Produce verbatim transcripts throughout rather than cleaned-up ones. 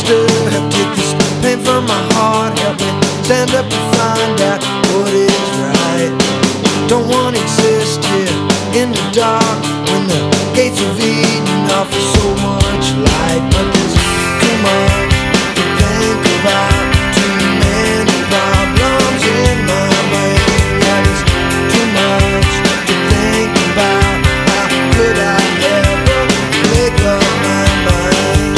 Master, take this pain from my heart. Help me stand up and find out what is right. Don't want to exist here in the dark when the gates of Eden offer so much light. But there's too much to think about, too many problems in my brain. Yeah, there's too much to think about. How could I ever make up my mind?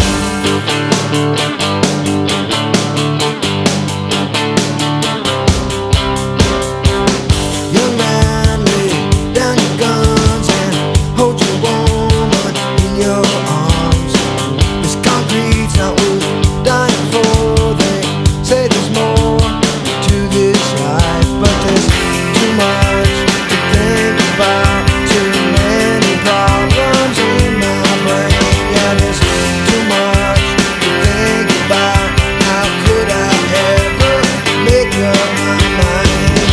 Young man, lay down your guns and hold your woman in your arms. This concrete's not worth dying for. They say there's more to this life, but there's too much to think about, too many problems in my brain. Yeah, there's too much to think about. How could I ever make up my mind?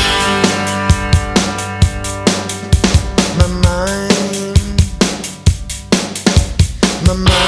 My mind, my mind.